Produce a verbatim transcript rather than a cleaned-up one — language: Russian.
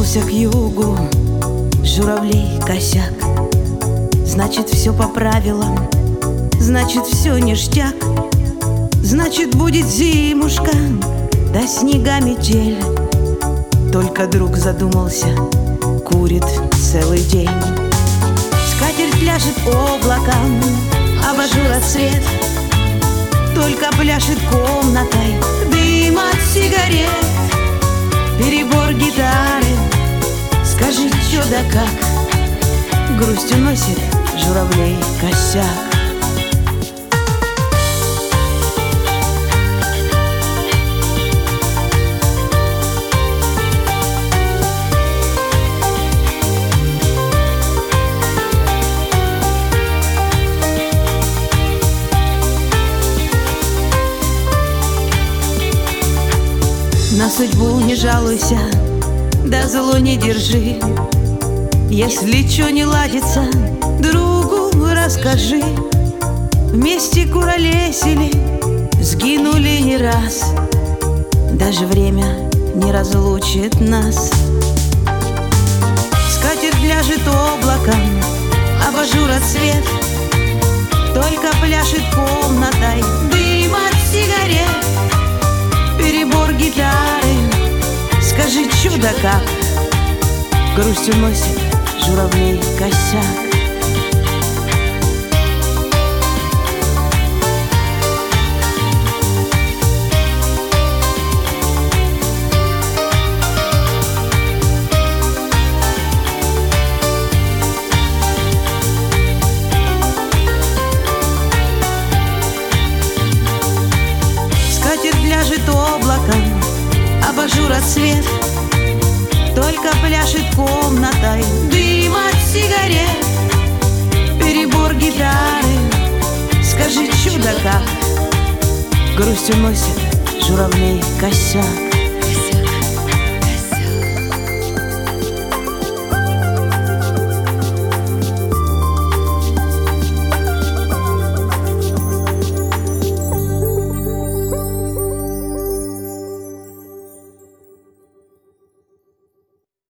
Повернулся к югу журавлей косяк. Значит, все по правилам, значит, все ништяк. Значит, будет зимушка, да снега метель. Только друг задумался, курит целый день. Скатерть пляшет облаком, абажура цвет. Только пляшет комнатой дым от сигарет. Перебор гитары, скажи, чё да как, грусть уносит журавлей косяк. На судьбу не жалуйся, да зло не держи. Если чё не ладится, другу расскажи. Вместе куролесили, сгинули не раз. Даже время не разлучит нас. Скатерть ляжет облаком, абажура цвет. Только пляшет комнатой дым от сигарет. Перебор гитары, скажи, чё да как, грусть уносит журавлей косяк. Скатерть ляжет облаком, абажура цвет. Только пляшет комнатой дым от сигарет. Перебор гитары, скажи, чё да как, грусть уносит журавлей косяк.